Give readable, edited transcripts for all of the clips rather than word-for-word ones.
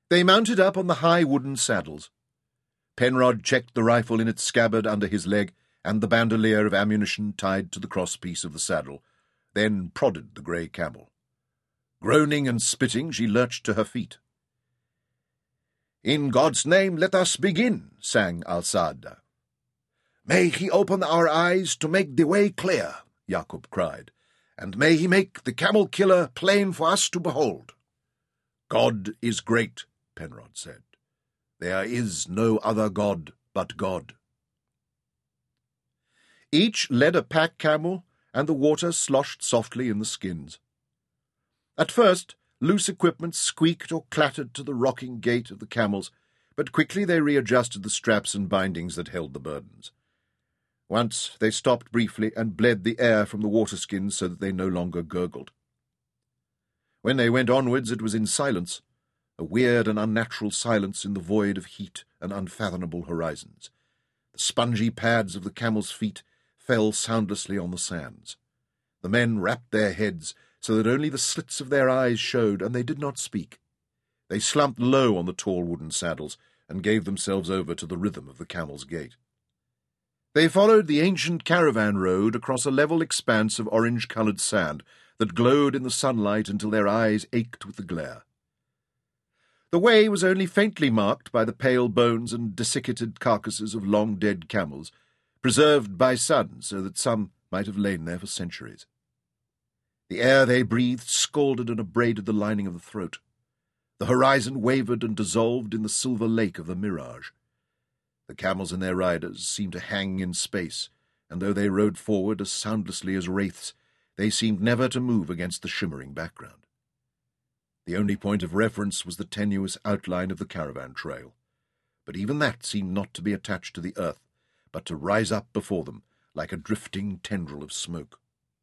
They mounted up on the high wooden saddles. Penrod checked the rifle in its scabbard under his leg and the bandolier of ammunition tied to the crosspiece of the saddle, then prodded the grey camel. Groaning and spitting, she lurched to her feet. "In God's name, let us begin," sang Alçada. "May he open our eyes to make the way clear," Jacob cried, "and may he make the camel-killer plain for us to behold." "God is great," Penrod said. "There is no other God but God." Each led a pack camel, and the water sloshed softly in the skins. At first, loose equipment squeaked or clattered to the rocking gait of the camels, but quickly they readjusted the straps and bindings that held the burdens. Once they stopped briefly and bled the air from the waterskins so that they no longer gurgled. When they went onwards, it was in silence, a weird and unnatural silence in the void of heat and unfathomable horizons. The spongy pads of the camels' feet fell soundlessly on the sands. The men wrapped their heads so that only the slits of their eyes showed, and they did not speak. They slumped low on the tall wooden saddles and gave themselves over to the rhythm of the camel's gait. They followed the ancient caravan road across a level expanse of orange-coloured sand that glowed in the sunlight until their eyes ached with the glare. The way was only faintly marked by the pale bones and desiccated carcasses of long-dead camels, preserved by sun so that some might have lain there for centuries. The air they breathed scalded and abraded the lining of the throat. The horizon wavered and dissolved in the silver lake of the mirage. The camels and their riders seemed to hang in space, and though they rode forward as soundlessly as wraiths, they seemed never to move against the shimmering background. The only point of reference was the tenuous outline of the caravan trail, but even that seemed not to be attached to the earth, but to rise up before them like a drifting tendril of smoke.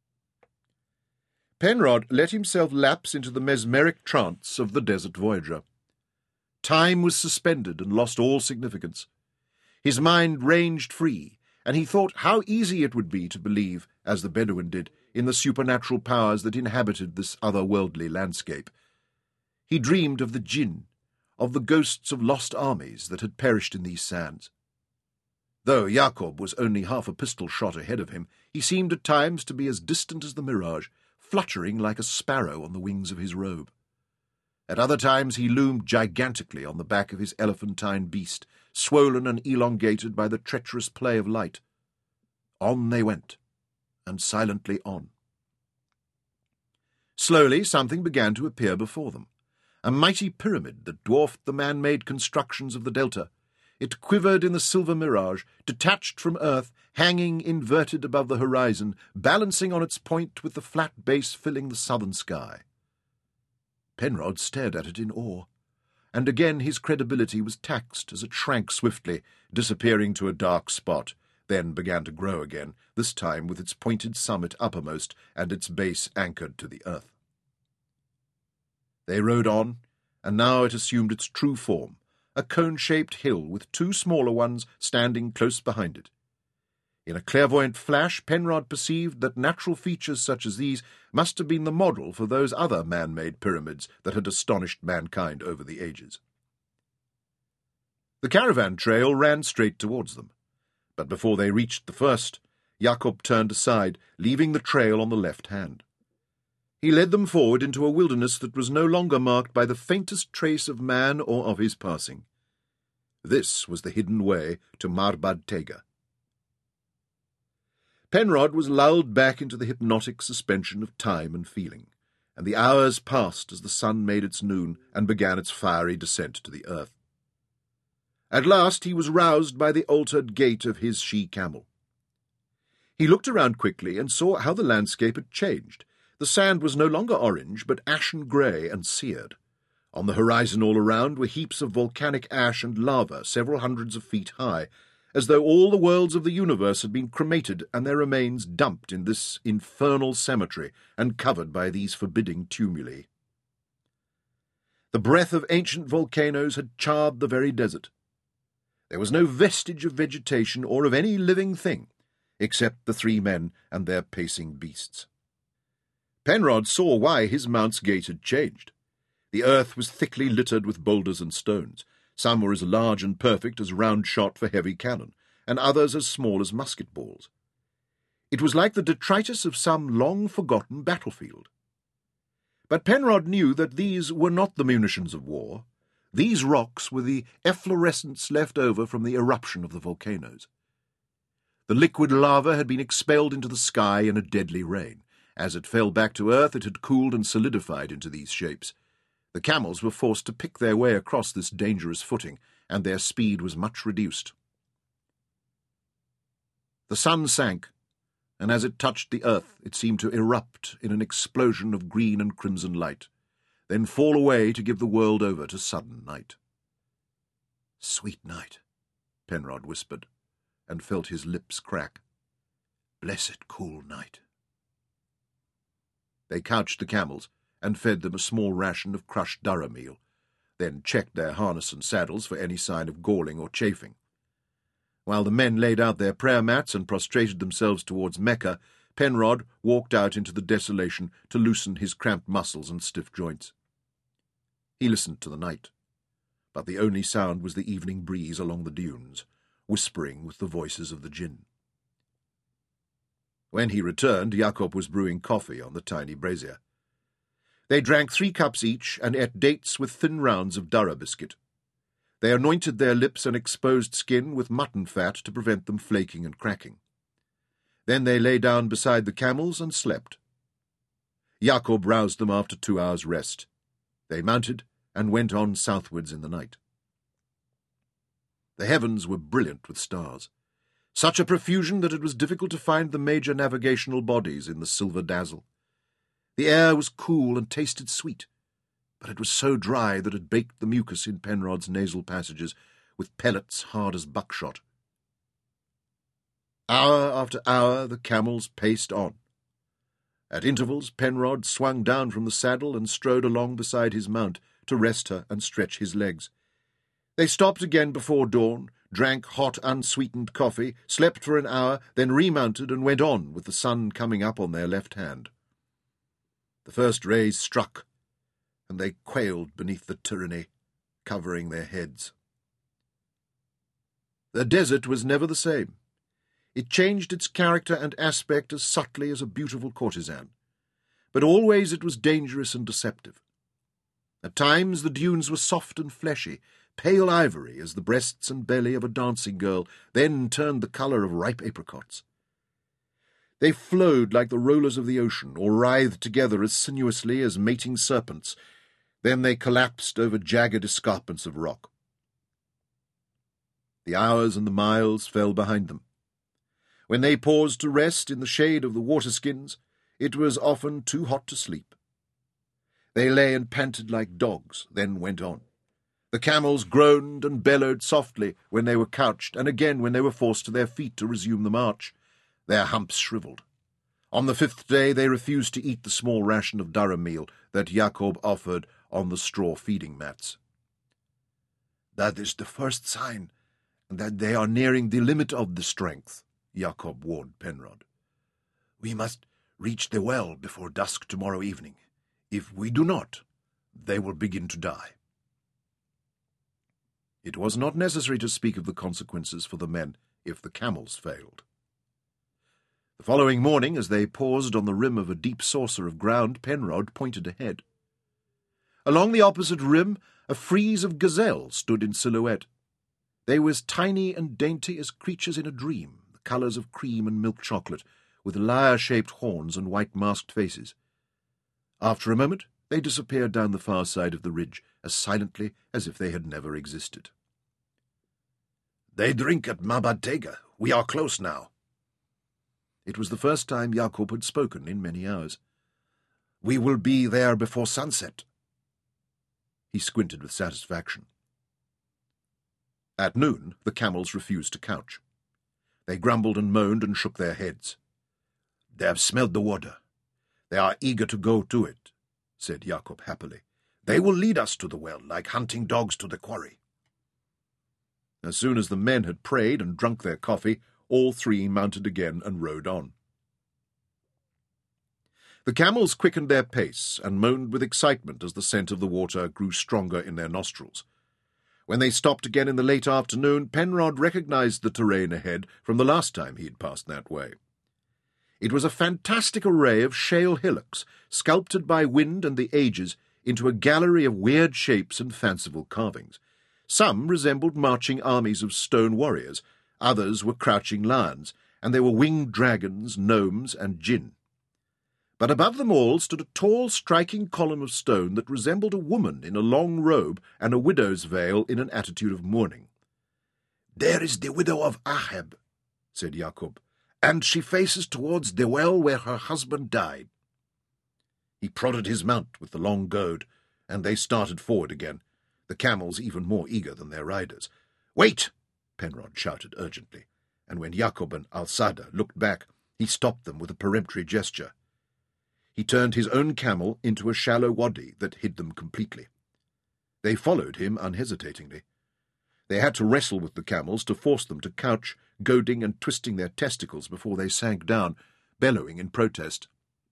Penrod let himself lapse into the mesmeric trance of the desert voyager. Time was suspended and lost all significance. His mind ranged free, and he thought how easy it would be to believe, as the Bedouin did, in the supernatural powers that inhabited this otherworldly landscape. He dreamed of the jinn, of the ghosts of lost armies that had perished in these sands. Though Jacob was only half a pistol shot ahead of him, he seemed at times to be as distant as the mirage, fluttering like a sparrow on the wings of his robe. At other times he loomed gigantically on the back of his elephantine beast, swollen and elongated by the treacherous play of light. On they went, and silently on. Slowly something began to appear before them, a mighty pyramid that dwarfed the man-made constructions of the delta. It quivered in the silver mirage, detached from earth, hanging inverted above the horizon, balancing on its point with the flat base filling the southern sky. Penrod stared at it in awe, and again his credibility was taxed as it shrank swiftly, disappearing to a dark spot, then began to grow again, this time with its pointed summit uppermost and its base anchored to the earth. They rode on, and now it assumed its true form, a cone-shaped hill with two smaller ones standing close behind it. In a clairvoyant flash, Penrod perceived that natural features such as these must have been the model for those other man-made pyramids that had astonished mankind over the ages. The caravan trail ran straight towards them, but before they reached the first, Jacob turned aside, leaving the trail on the left hand. He led them forward into a wilderness that was no longer marked by the faintest trace of man or of his passing. This was the hidden way to Marbad Tega. Penrod was lulled back into the hypnotic suspension of time and feeling, and the hours passed as the sun made its noon and began its fiery descent to the earth. At last he was roused by the altered gait of his she-camel. He looked around quickly and saw how the landscape had changed. The sand was no longer orange, but ashen grey and seared. On the horizon all around were heaps of volcanic ash and lava several hundreds of feet high, as though all the worlds of the universe had been cremated and their remains dumped in this infernal cemetery and covered by these forbidding tumuli. The breath of ancient volcanoes had charred the very desert. There was no vestige of vegetation or of any living thing, except the three men and their pacing beasts. Penrod saw why his mount's gait had changed. The earth was thickly littered with boulders and stones. Some were as large and perfect as round shot for heavy cannon, and others as small as musket balls. It was like the detritus of some long-forgotten battlefield. But Penrod knew that these were not the munitions of war. These rocks were the efflorescence left over from the eruption of the volcanoes. The liquid lava had been expelled into the sky in a deadly rain. As it fell back to earth, it had cooled and solidified into these shapes. The camels were forced to pick their way across this dangerous footing, and their speed was much reduced. The sun sank, and as it touched the earth, it seemed to erupt in an explosion of green and crimson light, then fall away to give the world over to sudden night. "Sweet night," Penrod whispered, and felt his lips crack. "Blessed cool night." They couched the camels and fed them a small ration of crushed durra meal, then checked their harness and saddles for any sign of galling or chafing. While the men laid out their prayer mats and prostrated themselves towards Mecca, Penrod walked out into the desolation to loosen his cramped muscles and stiff joints. He listened to the night, but the only sound was the evening breeze along the dunes, whispering with the voices of the jinn. When he returned, Jacob was brewing coffee on the tiny brazier. They drank 3 cups each and ate dates with thin rounds of durra biscuit. They anointed their lips and exposed skin with mutton fat to prevent them flaking and cracking. Then they lay down beside the camels and slept. Jacob roused them after 2 hours' rest. They mounted and went on southwards in the night. The heavens were brilliant with stars, such a profusion that it was difficult to find the major navigational bodies in the silver dazzle. The air was cool and tasted sweet, but it was so dry that it baked the mucus in Penrod's nasal passages with pellets hard as buckshot. Hour after hour the camels paced on. At intervals Penrod swung down from the saddle and strode along beside his mount to rest her and stretch his legs. They stopped again before dawn, drank hot, unsweetened coffee, slept for an hour, then remounted and went on with the sun coming up on their left hand. The first rays struck, and they quailed beneath the tyranny, covering their heads. The desert was never the same. It changed its character and aspect as subtly as a beautiful courtesan, but always it was dangerous and deceptive. At times the dunes were soft and fleshy, pale ivory as the breasts and belly of a dancing girl, then turned the colour of ripe apricots. They flowed like the rollers of the ocean, or writhed together as sinuously as mating serpents. Then they collapsed over jagged escarpments of rock. The hours and the miles fell behind them. When they paused to rest in the shade of the water-skins, it was often too hot to sleep. They lay and panted like dogs, then went on. The camels groaned and bellowed softly when they were couched, and again when they were forced to their feet to resume the march. Their humps shriveled. On the 5th day they refused to eat the small ration of durra meal that Jacob offered on the straw feeding mats. "That is the first sign that they are nearing the limit of the strength," Jacob warned Penrod. "We must reach the well before dusk tomorrow evening. If we do not, they will begin to die." It was not necessary to speak of the consequences for the men if the camels failed. The following morning, as they paused on the rim of a deep saucer of ground, Penrod pointed ahead. Along the opposite rim, a frieze of gazelles stood in silhouette. They were as tiny and dainty as creatures in a dream, the colours of cream and milk chocolate, with lyre-shaped horns and white masked faces. After a moment, they disappeared down the far side of the ridge, as silently as if they had never existed. "They drink at Mabad-Tega. We are close now." It was the first time Jacob had spoken in many hours. "We will be there before sunset." He squinted with satisfaction. At noon, the camels refused to couch. They grumbled and moaned and shook their heads. "They have smelled the water. They are eager to go to it," said Jacob happily. "They will lead us to the well, like hunting dogs to the quarry." As soon as the men had prayed and drunk their coffee, all 3 mounted again and rode on. The camels quickened their pace and moaned with excitement as the scent of the water grew stronger in their nostrils. When they stopped again in the late afternoon, Penrod recognized the terrain ahead from the last time he had passed that way. It was a fantastic array of shale hillocks, sculpted by wind and the ages into a gallery of weird shapes and fanciful carvings. Some resembled marching armies of stone warriors, others were crouching lions, and there were winged dragons, gnomes, and jinn. But above them all stood a tall, striking column of stone that resembled a woman in a long robe and a widow's veil in an attitude of mourning. "There is the widow of Ahab," said Jacob, "and she faces towards the well where her husband died." He prodded his mount with the long goad, and they started forward again, the camels even more eager than their riders. "Wait!" Penrod shouted urgently, and when Jacob and Alçada looked back, he stopped them with a peremptory gesture. He turned his own camel into a shallow wadi that hid them completely. They followed him unhesitatingly. They had to wrestle with the camels to force them to couch, goading and twisting their testicles before they sank down, bellowing in protest.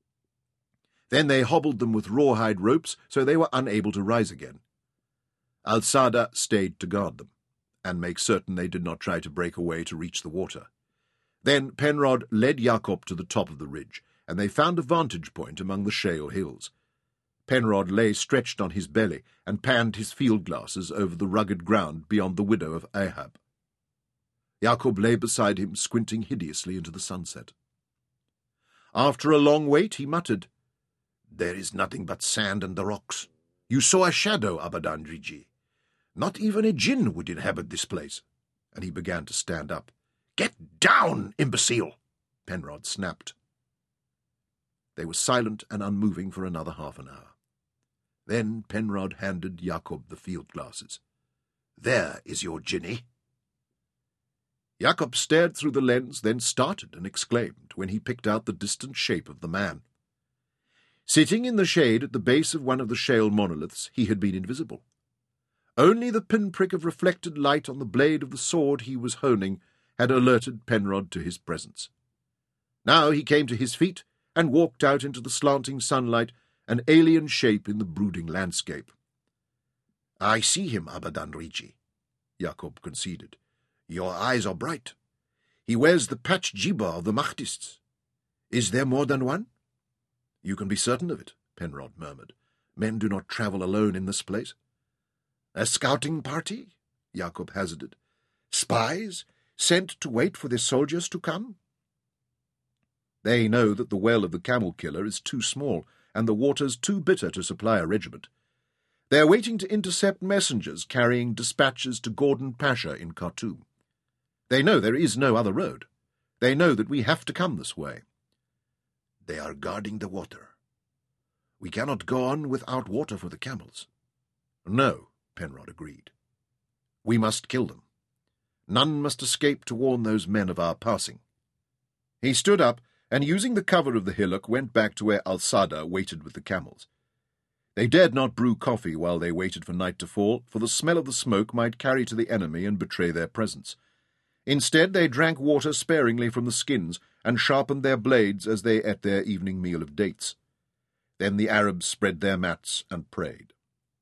Then they hobbled them with rawhide ropes so they were unable to rise again. Alçada stayed to guard them, and make certain they did not try to break away to reach the water. Then Penrod led Jacob to the top of the ridge, and they found a vantage point among the shale hills. Penrod lay stretched on his belly and panned his field glasses over the rugged ground beyond the widow of Ahab. Jacob lay beside him, squinting hideously into the sunset. After a long wait, he muttered, "There is nothing but sand and the rocks. You saw a shadow, Abadan-Riji. Not even a jinn would inhabit this place." And he began to stand up. "Get down, imbecile!" Penrod snapped. They were silent and unmoving for another half an hour. Then Penrod handed Jacob the field glasses. "There is your jinni." Jacob stared through the lens, then started and exclaimed when he picked out the distant shape of the man. Sitting in the shade at the base of one of the shale monoliths, he had been invisible. Only the pinprick of reflected light on the blade of the sword he was honing had alerted Penrod to his presence. Now he came to his feet and walked out into the slanting sunlight, an alien shape in the brooding landscape. "I see him, Abadan-Riji," Jacob conceded. "Your eyes are bright. He wears the patched jibba of the Mahdists. Is there more than one?" "You can be certain of it," Penrod murmured. "Men do not travel alone in this place." "A scouting party?" Jacob hazarded. "Spies, sent to wait for their soldiers to come?" "They know that the well of the camel-killer is too small, and the waters too bitter to supply a regiment. They are waiting to intercept messengers carrying dispatches to Gordon Pasha in Khartoum. They know there is no other road. They know that we have to come this way." "They are guarding the water. We cannot go on without water for the camels." "No," Penrod agreed. "We must kill them. None must escape to warn those men of our passing." He stood up, and using the cover of the hillock went back to where Alçada waited with the camels. They dared not brew coffee while they waited for night to fall, for the smell of the smoke might carry to the enemy and betray their presence. Instead, they drank water sparingly from the skins and sharpened their blades as they ate their evening meal of dates. Then the Arabs spread their mats and prayed.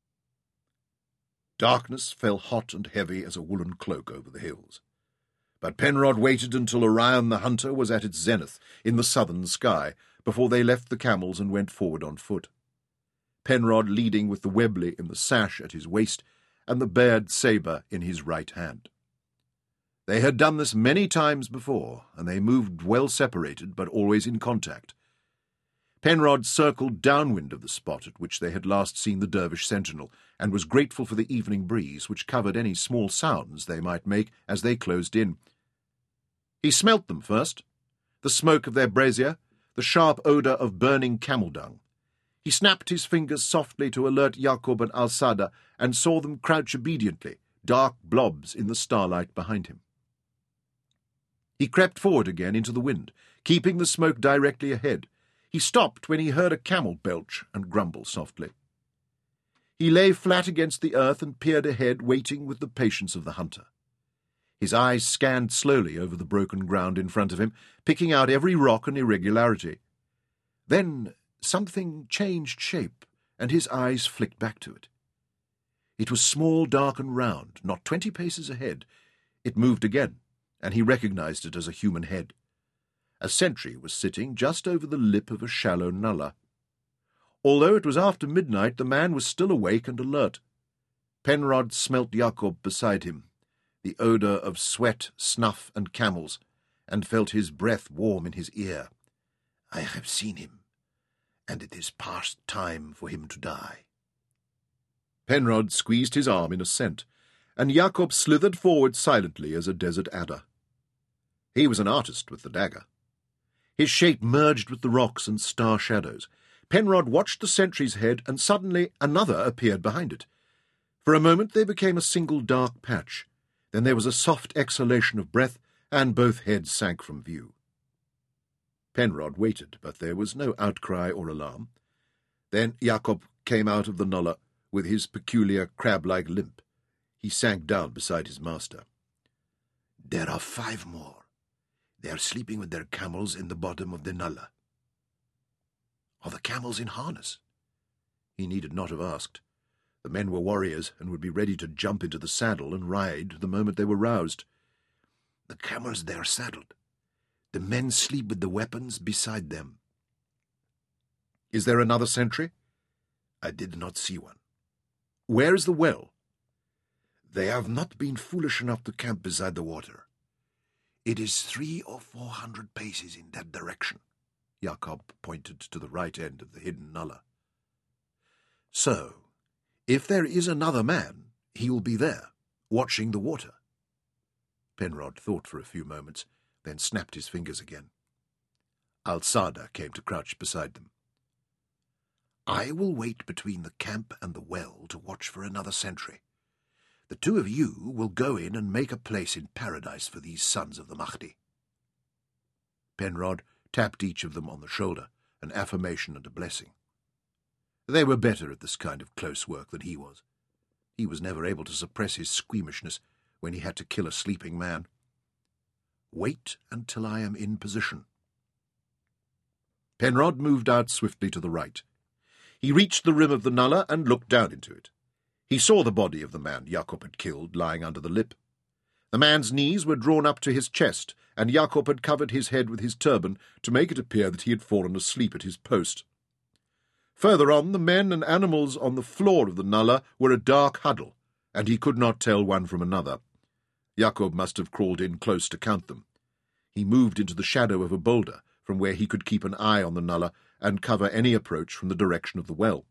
Darkness fell hot and heavy as a woolen cloak over the hills. But Penrod waited until Orion the Hunter was at its zenith in the southern sky before they left the camels and went forward on foot. Penrod leading with the Webley in the sash at his waist and the bared sabre in his right hand. They had done this many times before, and they moved well separated but always in contact. Penrod circled downwind of the spot at which they had last seen the dervish sentinel, and was grateful for the evening breeze which covered any small sounds they might make as they closed in. He smelt them first, the smoke of their brazier, the sharp odour of burning camel dung. He snapped his fingers softly to alert Jacob and Alçada, and saw them crouch obediently, dark blobs in the starlight behind him. He crept forward again into the wind, keeping the smoke directly ahead. He stopped when he heard a camel belch and grumble softly. He lay flat against the earth and peered ahead, waiting with the patience of the hunter. His eyes scanned slowly over the broken ground in front of him, picking out every rock and irregularity. Then something changed shape, and his eyes flicked back to it. It was small, dark, and round, not 20 paces ahead. It moved again, and he recognized it as a human head. A sentry was sitting just over the lip of a shallow nullah. Although it was after midnight, the man was still awake and alert. Penrod smelt Jakob beside him, the odour of sweat, snuff, and camels, and felt his breath warm in his ear. "I have seen him, and it is past time for him to die." Penrod squeezed his arm in assent, and Jakob slithered forward silently as a desert adder. He was an artist with the dagger. His shape merged with the rocks and star shadows. Penrod watched the sentry's head, and suddenly another appeared behind it. For a moment they became a single dark patch. Then there was a soft exhalation of breath, and both heads sank from view. Penrod waited, but there was no outcry or alarm. Then Jakob came out of the nullah with his peculiar crab-like limp. He sank down beside his master. "There are 5 more. They are sleeping with their camels in the bottom of the nullah." "Are the camels in harness?" He needed not have asked. The men were warriors and would be ready to jump into the saddle and ride the moment they were roused. "The camels, they are saddled. The men sleep with the weapons beside them." "Is there another sentry?" "I did not see one." "Where is the well?" "They have not been foolish enough to camp beside the water. It is 300 or 400 paces in that direction." Jakob pointed to the right end of the hidden nullah. "So, if there is another man, he will be there, watching the water." Penrod thought for a few moments, then snapped his fingers again. Al-Sada came to crouch beside them. "I will wait between the camp and the well to watch for another sentry. The 2 of you will go in and make a place in paradise for these sons of the Mahdi." Penrod tapped each of them on the shoulder, an affirmation and a blessing. They were better at this kind of close work than he was. He was never able to suppress his squeamishness when he had to kill a sleeping man. "Wait until I am in position." Penrod moved out swiftly to the right. He reached the rim of the nullah and looked down into it. He saw the body of the man Jakob had killed lying under the lip. The man's knees were drawn up to his chest, and Jakob had covered his head with his turban to make it appear that he had fallen asleep at his post. Further on, the men and animals on the floor of the nullah were a dark huddle, and he could not tell one from another. Jakob must have crawled in close to count them. He moved into the shadow of a boulder, from where he could keep an eye on the nullah and cover any approach from the direction of the well.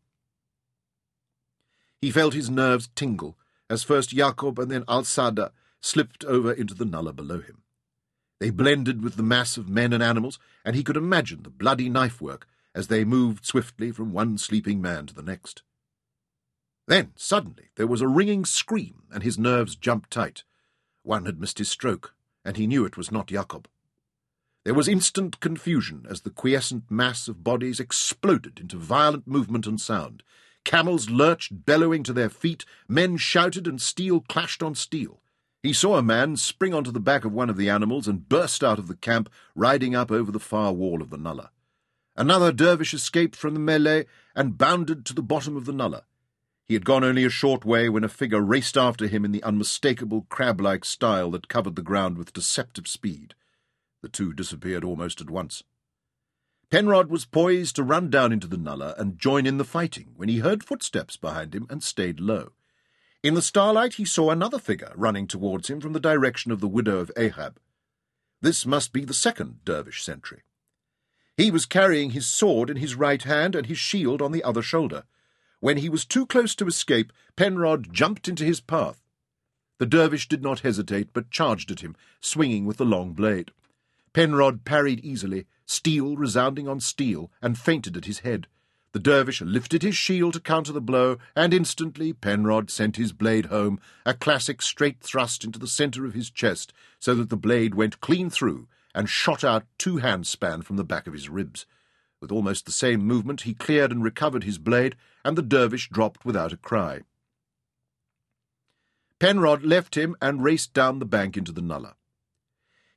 He felt his nerves tingle as first Jakob and then Al-Sada slipped over into the nullah below him. They blended with the mass of men and animals, and he could imagine the bloody knife work as they moved swiftly from one sleeping man to the next. Then, suddenly, there was a ringing scream, and his nerves jumped tight. One had missed his stroke, and he knew it was not Jakob. There was instant confusion as the quiescent mass of bodies exploded into violent movement and sound. Camels lurched, bellowing to their feet, men shouted, and steel clashed on steel. He saw a man spring onto the back of one of the animals and burst out of the camp, riding up over the far wall of the nullah. Another dervish escaped from the melee and bounded to the bottom of the nullah. He had gone only a short way when a figure raced after him in the unmistakable crab-like style that covered the ground with deceptive speed. The 2 disappeared almost at once. Penrod was poised to run down into the nullah and join in the fighting when he heard footsteps behind him and stayed low. In the starlight he saw another figure running towards him from the direction of the widow of Ahab. This must be the second dervish sentry. He was carrying his sword in his right hand and his shield on the other shoulder. When he was too close to escape, Penrod jumped into his path. The dervish did not hesitate, but charged at him, swinging with the long blade. Penrod parried easily, steel resounding on steel, and feinted at his head. The dervish lifted his shield to counter the blow, and instantly Penrod sent his blade home, a classic straight thrust into the centre of his chest, so that the blade went clean through and shot out 2 handspan from the back of his ribs. With almost the same movement he cleared and recovered his blade, and the dervish dropped without a cry. Penrod left him and raced down the bank into the nullah.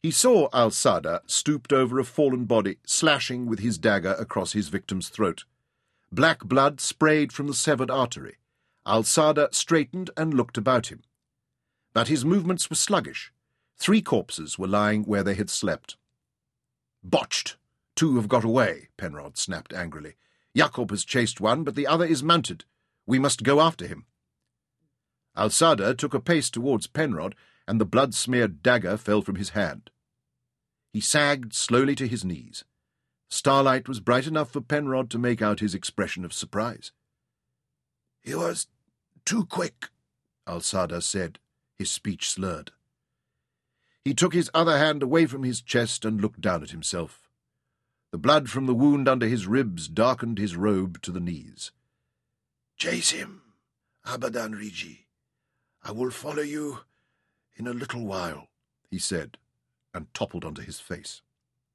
He saw Al-Sada stooped over a fallen body, slashing with his dagger across his victim's throat. Black blood sprayed from the severed artery. Al-Sada straightened and looked about him. But his movements were sluggish. 3 corpses were lying where they had slept. "Botched! 2 have got away," Penrod snapped angrily. "Jakob has chased one, but the other is mounted. We must go after him." Al-Sada took a pace towards Penrod, and the blood-smeared dagger fell from his hand. He sagged slowly to his knees. Starlight was bright enough for Penrod to make out his expression of surprise. "He was too quick," Al-Sada said, his speech slurred. He took his other hand away from his chest and looked down at himself. The blood from the wound under his ribs darkened his robe to the knees. "Chase him, Abadan Riji. I will follow you in a little while," he said, and toppled onto his face.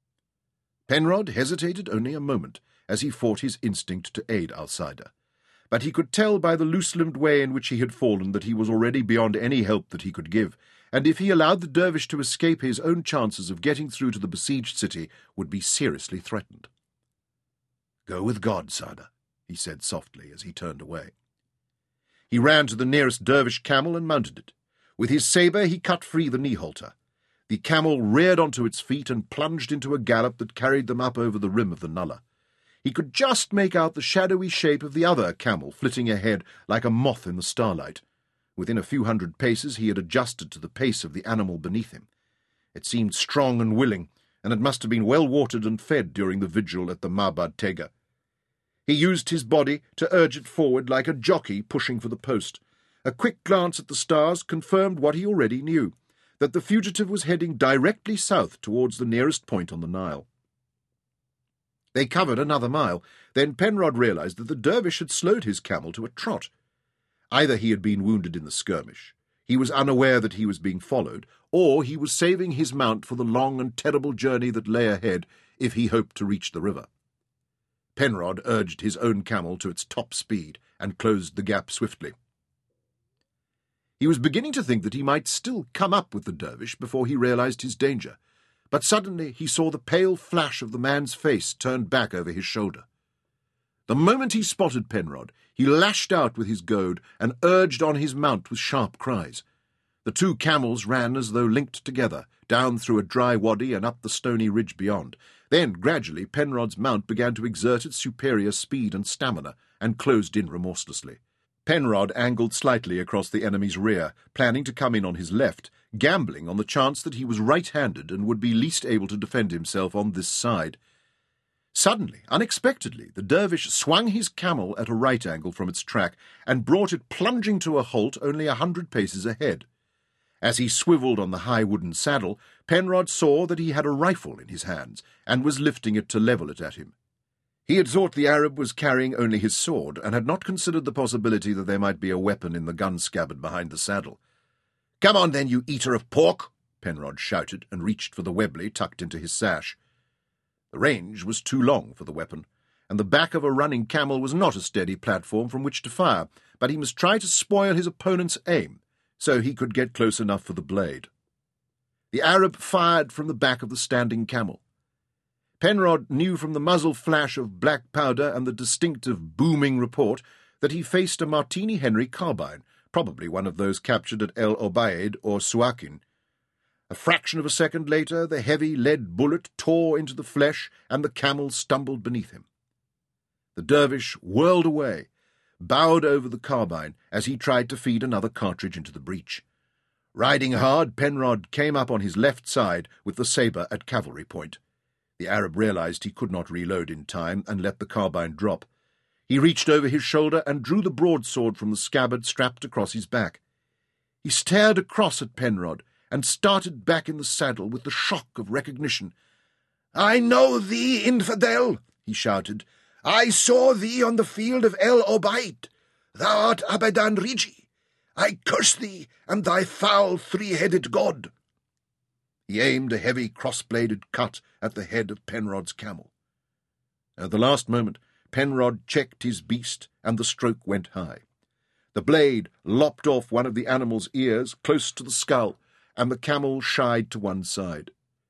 Penrod hesitated only a moment as he fought his instinct to aid Al-Sada, but he could tell by the loose-limbed way in which he had fallen that he was already beyond any help that he could give, and if he allowed the dervish to escape, his own chances of getting through to the besieged city would be seriously threatened. "Go with God, Sada," he said softly as he turned away. He ran to the nearest dervish camel and mounted it. With his sabre he cut free the knee-halter. The camel reared onto its feet and plunged into a gallop that carried them up over the rim of the nullah. He could just make out the shadowy shape of the other camel flitting ahead like a moth in the starlight. Within a few hundred paces he had adjusted to the pace of the animal beneath him. It seemed strong and willing, and it must have been well watered and fed during the vigil at the Mabad Tega. He used his body to urge it forward like a jockey pushing for the post. A quick glance at the stars confirmed what he already knew, that the fugitive was heading directly south towards the nearest point on the Nile. They covered another mile. Then Penrod realized that the dervish had slowed his camel to a trot. Either he had been wounded in the skirmish, he was unaware that he was being followed, or he was saving his mount for the long and terrible journey that lay ahead if he hoped to reach the river. Penrod urged his own camel to its top speed and closed the gap swiftly. He was beginning to think that he might still come up with the dervish before he realized his danger, but suddenly he saw the pale flash of the man's face turned back over his shoulder. The moment he spotted Penrod, he lashed out with his goad and urged on his mount with sharp cries. The 2 camels ran as though linked together, down through a dry wadi and up the stony ridge beyond. Then, gradually, Penrod's mount began to exert its superior speed and stamina, and closed in remorselessly. Penrod angled slightly across the enemy's rear, planning to come in on his left, gambling on the chance that he was right-handed and would be least able to defend himself on this side. Suddenly, unexpectedly, the dervish swung his camel at a right angle from its track and brought it plunging to a halt only 100 paces ahead. As he swivelled on the high wooden saddle, Penrod saw that he had a rifle in his hands and was lifting it to level it at him. He had thought the Arab was carrying only his sword and had not considered the possibility that there might be a weapon in the gun scabbard behind the saddle. "Come on, then, you eater of pork!" Penrod shouted and reached for the Webley tucked into his sash. The range was too long for the weapon, and the back of a running camel was not a steady platform from which to fire, but he must try to spoil his opponent's aim, so he could get close enough for the blade. The Arab fired from the back of the standing camel. Penrod knew from the muzzle flash of black powder and the distinctive booming report that he faced a Martini Henry carbine, probably one of those captured at El Obeid or Suakin. A fraction of a second later, the heavy lead bullet tore into the flesh, and the camel stumbled beneath him. The dervish whirled away, bowed over the carbine as he tried to feed another cartridge into the breech. Riding hard, Penrod came up on his left side with the sabre at cavalry point. The Arab realized he could not reload in time and let the carbine drop. He reached over his shoulder and drew the broadsword from the scabbard strapped across his back. He stared across at Penrod and started back in the saddle with the shock of recognition. "I know thee, infidel!" he shouted. "I saw thee on the field of El Obeid. Thou art Abadan Riji. I curse thee and thy foul 3-headed god." He aimed a heavy cross-bladed cut at the head of Penrod's camel. At the last moment, Penrod checked his beast, and the stroke went high. The blade lopped off one of the animal's ears close to the skull, and the camel shied to one side.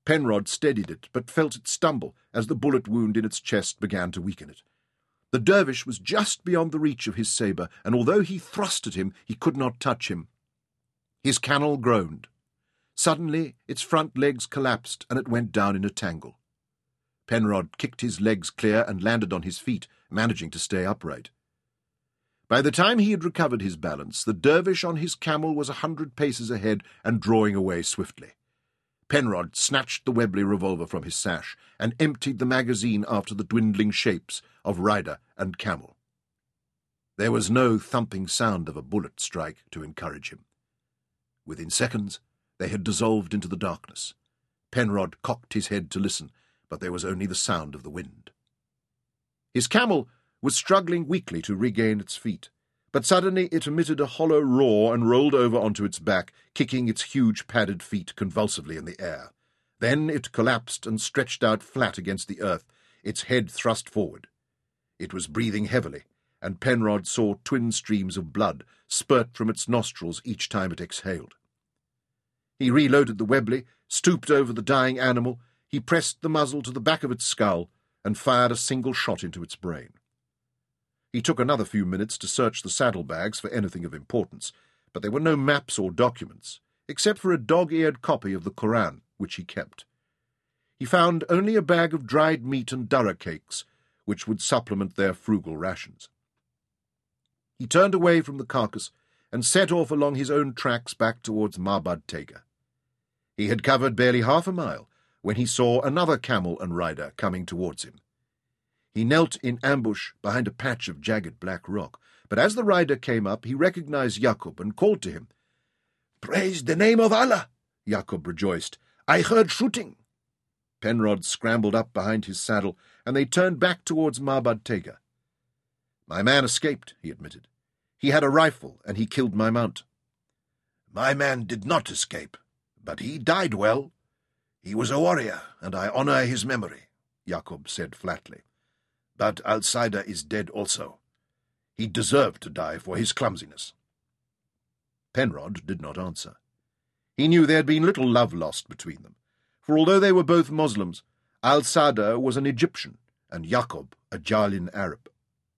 Penrod steadied it, but felt it stumble as the bullet wound in its chest began to weaken it. The dervish was just beyond the reach of his sabre, and although he thrust at him, he could not touch him. His camel groaned. Suddenly its front legs collapsed, and it went down in a tangle. Penrod kicked his legs clear and landed on his feet, managing to stay upright. By the time he had recovered his balance, the dervish on his camel was 100 paces ahead and drawing away swiftly. Penrod snatched the Webley revolver from his sash and emptied the magazine after the dwindling shapes of rider and camel. There was no thumping sound of a bullet strike to encourage him. Within seconds, they had dissolved into the darkness. Penrod cocked his head to listen, but there was only the sound of the wind. His camel was struggling weakly to regain its feet, but suddenly it emitted a hollow roar and rolled over onto its back, kicking its huge padded feet convulsively in the air. Then it collapsed and stretched out flat against the earth, its head thrust forward. It was breathing heavily, and Penrod saw twin streams of blood spurt from its nostrils each time it exhaled. He reloaded the Webley, stooped over the dying animal, he pressed the muzzle to the back of its skull, and fired a single shot into its brain. He took another few minutes to search the saddlebags for anything of importance, but there were no maps or documents, except for a dog-eared copy of the Koran, which he kept. He found only a bag of dried meat and durra cakes, which would supplement their frugal rations. He turned away from the carcass and set off along his own tracks back towards Mabad Tega. He had covered barely half a mile when he saw another camel and rider coming towards him. He knelt in ambush behind a patch of jagged black rock, but as the rider came up, he recognized Jacob and called to him. "Praise the name of Allah!" Jacob rejoiced. "I heard shooting." Penrod scrambled up behind his saddle, and they turned back towards Mabad Tega. "My man escaped," he admitted. "He had a rifle, and he killed my mount." "My man did not escape, but he died well. He was a warrior, and I honor his memory," Jacob said flatly. "But Al-Saida is dead also. He deserved to die for his clumsiness." Penrod did not answer. He knew there had been little love lost between them, for although they were both Muslims, Al-Saida was an Egyptian, and Jacob a Jalin Arab.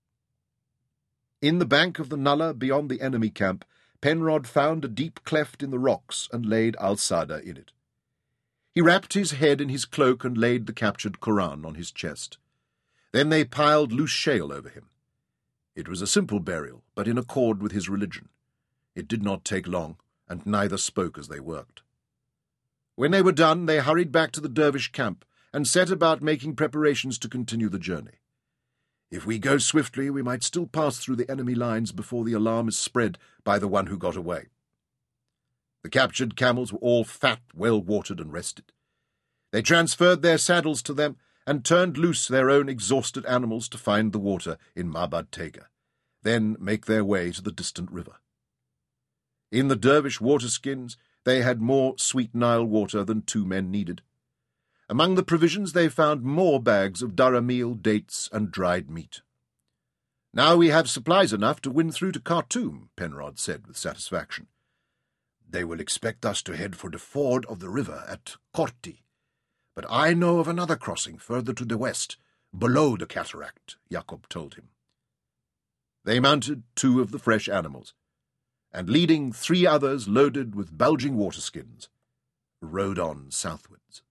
In the bank of the nullah beyond the enemy camp, Penrod found a deep cleft in the rocks and laid Al-Saida in it. He wrapped his head in his cloak and laid the captured Koran on his chest. Then they piled loose shale over him. It was a simple burial, but in accord with his religion. It did not take long, and neither spoke as they worked. When they were done, they hurried back to the dervish camp and set about making preparations to continue the journey. If we go swiftly, we might still pass through the enemy lines before the alarm is spread by the one who got away. The captured camels were all fat, well-watered and rested. They transferred their saddles to them and turned loose their own exhausted animals to find the water in Mabad Tega, then make their way to the distant river. In the dervish water-skins, they had more sweet Nile water than 2 men needed. Among the provisions they found more bags of durra meal, dates, and dried meat. "Now we have supplies enough to win through to Khartoum," Penrod said with satisfaction. "They will expect us to head for the ford of the river at Korti, but I know of another crossing further to the west, below the cataract," Jacob told him. They mounted 2 of the fresh animals, and leading 3 others loaded with bulging water-skins, rode on southwards.